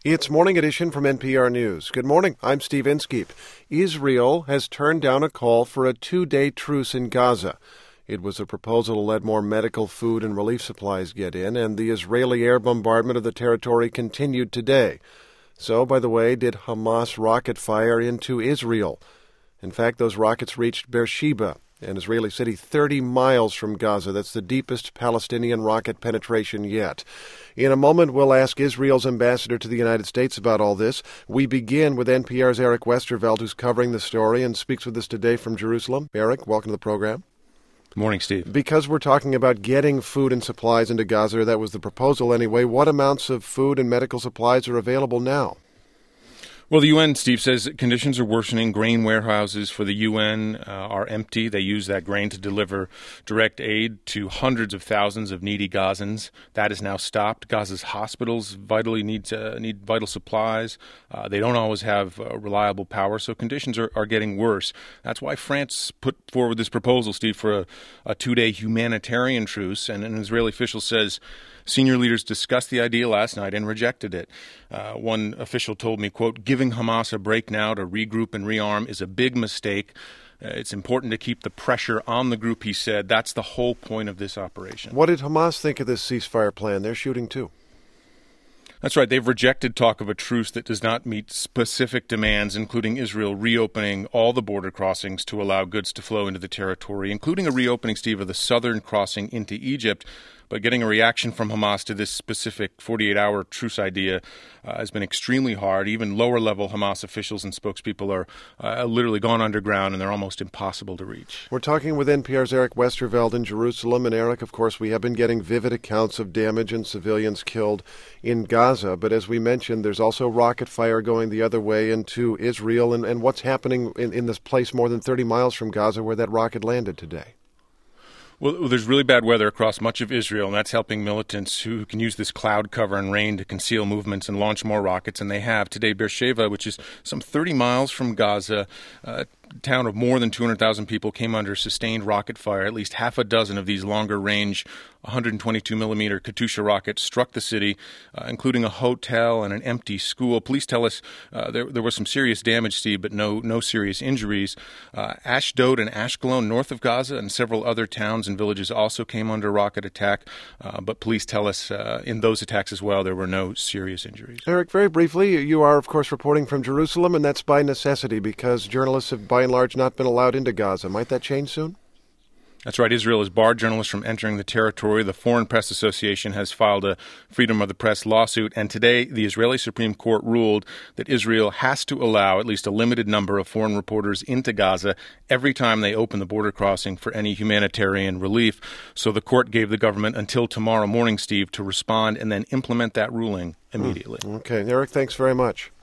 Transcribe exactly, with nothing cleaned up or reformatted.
It's Morning Edition from N P R News. Good morning, I'm Steve Inskeep. Israel has turned down a call for a two-day truce in Gaza. It was a proposal to let more medical, food, and relief supplies get in, and the Israeli air bombardment of the territory continued today. So, by the way, did Hamas rocket fire into Israel. In fact, those rockets reached Beersheba, an Israeli city thirty miles from Gaza. That's the deepest Palestinian rocket penetration yet. In a moment, we'll ask Israel's ambassador to the United States about all this. We begin with N P R's Eric Westerveld, who's covering the story and speaks with us today from Jerusalem. Eric, welcome to the program. Morning, Steve. Because we're talking about getting food and supplies into Gaza, that was the proposal anyway, what amounts of food and medical supplies are available now? Well, the U N, Steve, says conditions are worsening. Grain warehouses for the U N uh, are empty. They use that grain to deliver direct aid to hundreds of thousands of needy Gazans. That is now stopped. Gaza's hospitals vitally need uh, need vital supplies. Uh, they don't always have uh, reliable power, so conditions are, are getting worse. That's why France put forward this proposal, Steve, for a, a two-day humanitarian truce. And an Israeli official says senior leaders discussed the idea last night and rejected it. Uh, one official told me, quote, giving Hamas a break now to regroup and rearm is a big mistake. Uh, it's important to keep the pressure on the group, he said. That's the whole point of this operation. What did Hamas think of this ceasefire plan? They're shooting too. That's right. They've rejected talk of a truce that does not meet specific demands, including Israel reopening all the border crossings to allow goods to flow into the territory, including a reopening, Steve, of the southern crossing into Egypt. But getting a reaction from Hamas to this specific forty-eight hour truce idea uh, has been extremely hard. Even lower-level Hamas officials and spokespeople are uh, literally gone underground, and they're almost impossible to reach. We're talking with N P R's Eric Westerveld in Jerusalem. And Eric, of course, we have been getting vivid accounts of damage and civilians killed in Gaza. But as we mentioned, there's also rocket fire going the other way into Israel. And, and what's happening in, in this place more than thirty miles from Gaza where that rocket landed today? Well, there's really bad weather across much of Israel, and that's helping militants who can use this cloud cover and rain to conceal movements and launch more rockets, and they have. Today, Beersheba, which is some thirty miles from Gaza, uh, town of more than two hundred thousand people, came under sustained rocket fire. At least half a dozen of these longer-range one hundred twenty-two millimeter Katyusha rockets struck the city, uh, including a hotel and an empty school. Police tell us uh, there, there was some serious damage, Steve, but no no serious injuries. Uh, Ashdod and Ashkelon, north of Gaza, and several other towns and villages also came under rocket attack, uh, but police tell us uh, in those attacks as well there were no serious injuries. Eric, very briefly, you are, of course, reporting from Jerusalem, and that's by necessity because journalists have, by and large, not been allowed into Gaza. Might that change soon? That's right. Israel has barred journalists from entering the territory. The Foreign Press Association has filed a Freedom of the Press lawsuit. And today, the Israeli Supreme Court ruled that Israel has to allow at least a limited number of foreign reporters into Gaza every time they open the border crossing for any humanitarian relief. So the court gave the government until tomorrow morning, Steve, to respond and then implement that ruling immediately. Mm. Okay. Eric, thanks very much.